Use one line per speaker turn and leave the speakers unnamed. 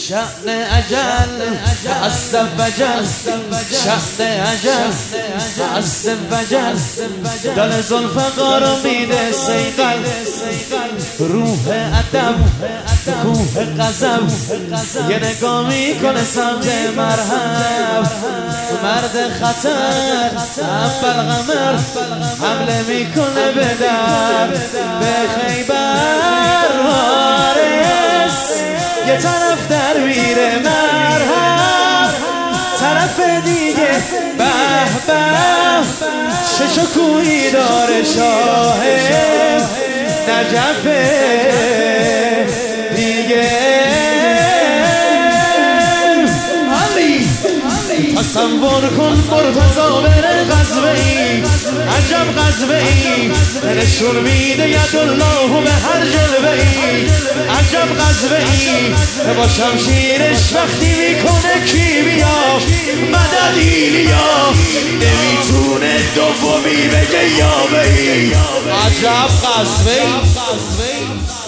شأن اجل عز وجل، شأن اجل عز وجل، دل ذوالفقار میده سیقل، روح ادب کوه غضب، یه نگاه میکنه سمت مرهم، مرد خطر اول قمر حمله میکنه به در، به خیبر وارث یه طرف در میره مرهم، طرف دیگه به به شش و کوهی داره شاه نجف دیگه. تصور کن مرتضی بره غزوه‌ای، عجب غزوه‌ای، نشون میده یدالله به هر جلوه‌ای، عجب غزوه‌ای، با شمشیرش وقتی میکنه کیمیا مدد ایلیا، نمیتونه دومی بگه یا بهی، عجب غزوه‌ای.